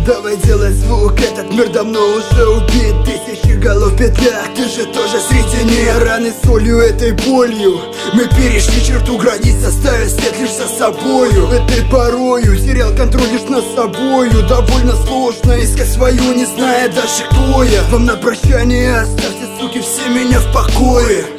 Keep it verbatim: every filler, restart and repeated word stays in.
Давай делай звук, этот мир давно уже убит. Тысячи голов в петлях, ты же тоже среди них. Раны солью, этой болью мы перешли черту границ, оставив след лишь за собою. Этой порою терял контроль лишь над собою. Довольно сложно искать свою, не зная даже кто я. Вам на прощание, оставьте, суки, все меня в покое.